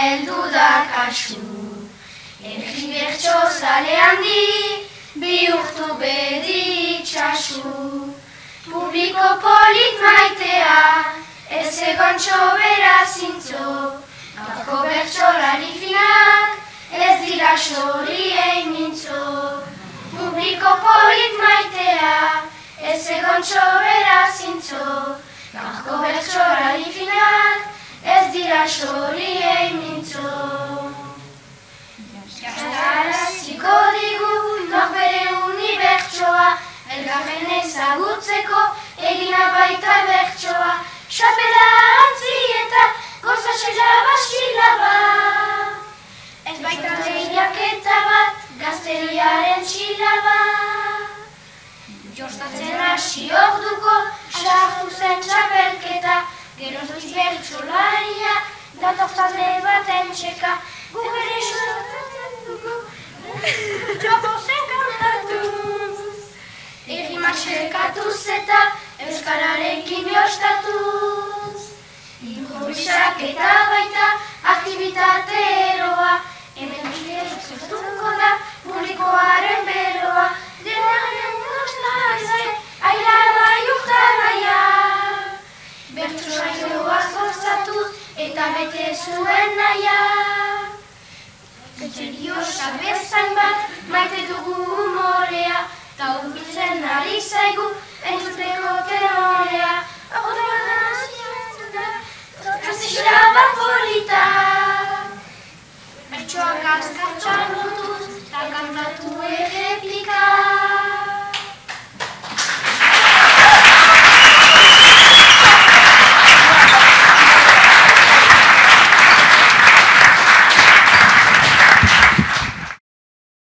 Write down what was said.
heldu da kasu. Erri bertso zale handi, bihurtu bedi itxasu. Publiko polit maitea, ez egon txobera zintzo. Gaurko bertsolari finak, ez dira xoriei mintzo. Publiko polit maitea, ez egon txobera zintzo. Gaurko bertsolari finak, ez dira xoriei mintzo. Jastaraziko digu norbere unibertsoa, elgarren ezagutzeko egina baita bertsoa. Xapela antzi eta gozatxela basilaba. Ez baita lehiaketa bat, gazteriaren txilaba. Jostatzen hasi orduko, sartu zen txapelketa. Geroztiz bertsolaria, datortale baten txeka. Gugere sortatzen dugu, jokozen kantatuz. Errimak sekatuz eta euskararekin jostatuz. Improvisak eta baita aktivitate eroa. Hemen bidez zertuko da publikoaren beroa. Denaren gozta izan, aila bai urtan aia. Bertso saioa gozatuz eta bete zuen naia. Seriosa bezain bat maite dugu humorea, ta urbiltzen ari zaigu entzuteko tenorea. Ahotan hasiatzen da, gaztexera bat polita. Bertsoak azkartxan dutuz, ta kantatu erreplika.